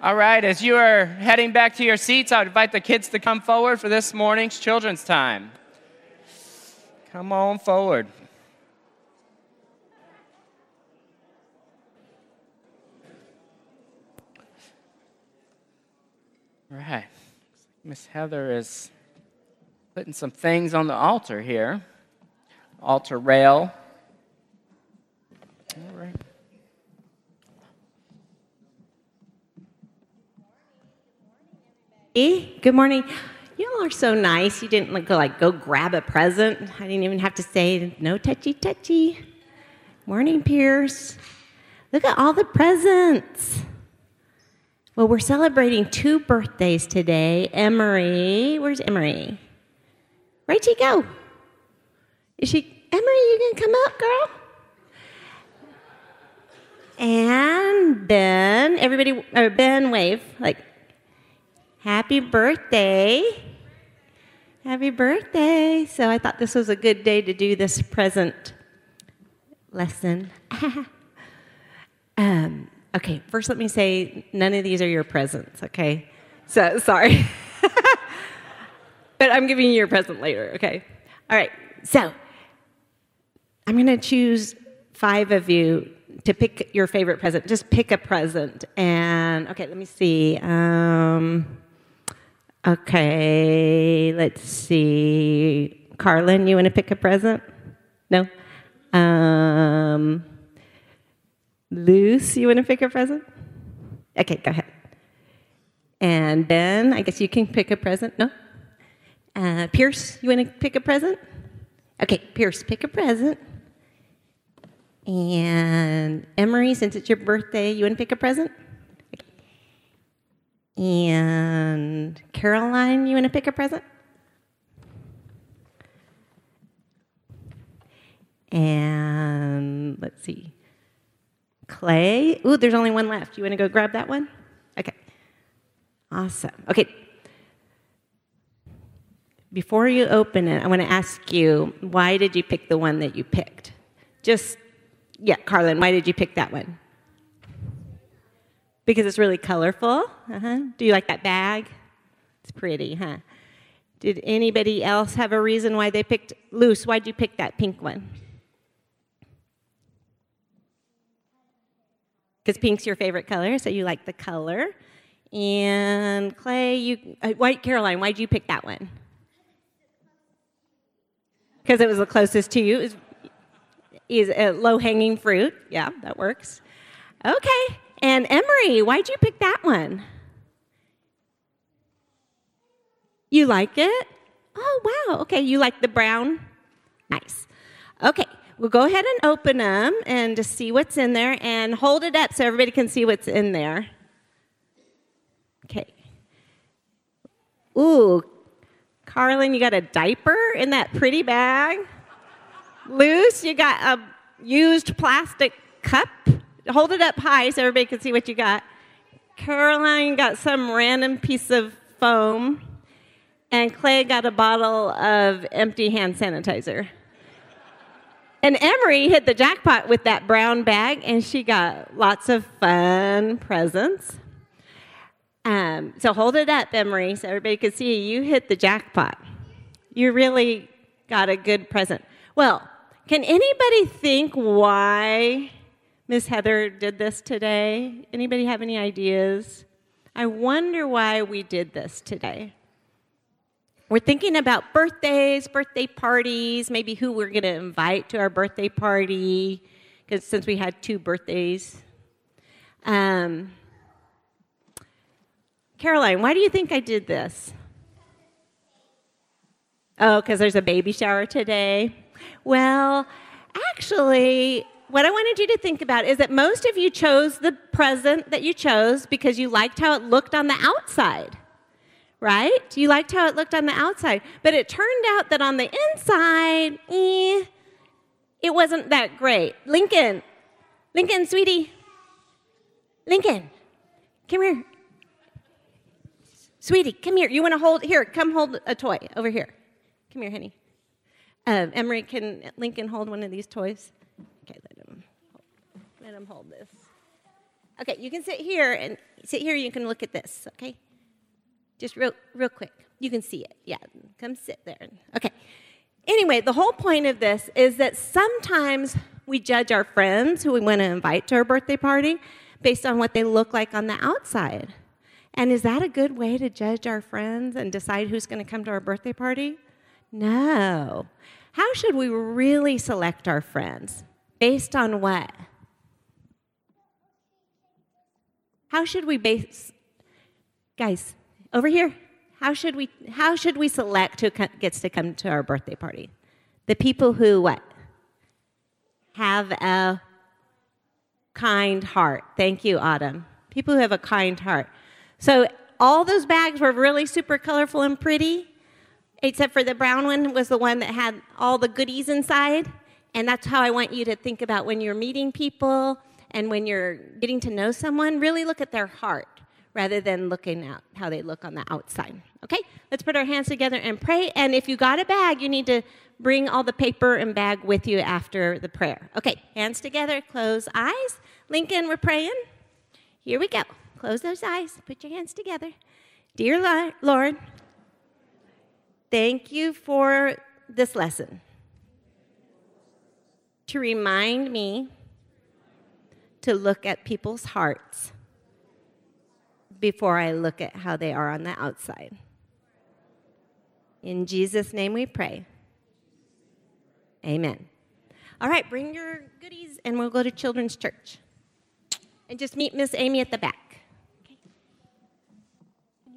All right, as you are heading back to your seats, I would invite the kids to come forward for this morning's children's time. Come on forward. All right. Miss Heather is putting some things on the altar here. Altar rail. All right. Good morning. You all are so nice. You didn't go grab a present. I didn't even have to say no touchy. Morning, Pierce. Look at all the presents. Well, we're celebrating 2 birthdays today. Emery, where's Emery? Where'd she go? Emery, you gonna come up, girl? And Ben, Ben wave, happy birthday. Happy birthday. So I thought this was a good day to do this present lesson. Okay, first let me say none of these are your presents, okay? So, sorry. But I'm giving you your present later, okay? All right, so I'm going to choose 5 of you to pick your favorite present. Just pick a present. And, okay, let me see. Okay, let's see. Carlin, you want to pick a present? No? Luce, you want to pick a present? Okay, go ahead. And Ben, I guess you can pick a present. No? Pierce, you want to pick a present? Okay, Pierce, pick a present. And Emery, since it's your birthday, you want to pick a present? Okay. And Caroline, you want to pick a present? And let's see. Clay. Ooh, there's only one left. You want to go grab that one? Okay. Awesome. Okay. Before you open it, I want to ask you, why did you pick the one that you picked? Carlin, why did you pick that one? Because it's really colorful? Do you like that bag? It's pretty, huh? Did anybody else have a reason why they picked? Luce, why'd you pick that pink one? Because pink's your favorite color, so you like the color. And Clay, Caroline, why'd you pick that one? Because it was the closest to you. Is a low-hanging fruit. Yeah, that works. Okay. And Emery, why'd you pick that one? You like it? Oh, wow. Okay, you like the brown? Nice. Okay. We'll go ahead and open them and just see what's in there and hold it up so everybody can see what's in there. Okay. Ooh, Carlin, you got a diaper in that pretty bag? Luce, you got a used plastic cup? Hold it up high so everybody can see what you got. Caroline got some random piece of foam. And Clay got a bottle of empty hand sanitizer. And Emery hit the jackpot with that brown bag, and she got lots of fun presents. So hold it up, Emery, so everybody can see you hit the jackpot. You really got a good present. Well, can anybody think why Miss Heather did this today? Anybody have any ideas? I wonder why we did this today. We're thinking about birthdays, birthday parties, maybe who we're going to invite to our birthday party, because since we had 2 birthdays. Caroline, why do you think I did this? Oh, because there's a baby shower today. Well, actually, what I wanted you to think about is that most of you chose the present that you chose because you liked how it looked on the outside. Right? You liked how it looked on the outside. But it turned out that on the inside, it wasn't that great. Lincoln, sweetie. Lincoln, come here. Sweetie, come here. You want to come hold a toy over here. Come here, honey. Emery, can Lincoln hold one of these toys? Okay, let him hold this. Okay, you can sit here, and you can look at this, okay? Just real quick. You can see it. Yeah, come sit there. Okay. Anyway, the whole point of this is that sometimes we judge our friends who we want to invite to our birthday party based on what they look like on the outside. And is that a good way to judge our friends and decide who's going to come to our birthday party? No. How should we really select our friends? Based on what? How should we base... Guys, over here. How should we select who gets to come to our birthday party? The people who what? Have a kind heart. Thank you, Autumn. People who have a kind heart. So all those bags were really super colorful and pretty, except for the brown one was the one that had all the goodies inside. And that's how I want you to think about when you're meeting people and when you're getting to know someone. Really look at their heart rather than looking at how they look on the outside. Okay, let's put our hands together and pray. And if you got a bag, you need to bring all the paper and bag with you after the prayer. Okay, hands together, close eyes. Lincoln, we're praying. Here we go. Close those eyes. Put your hands together. Dear Lord, thank you for this lesson to remind me to look at people's hearts before I look at how they are on the outside. In Jesus' name we pray. Amen. All right, bring your goodies and we'll go to Children's Church. And just meet Miss Amy at the back.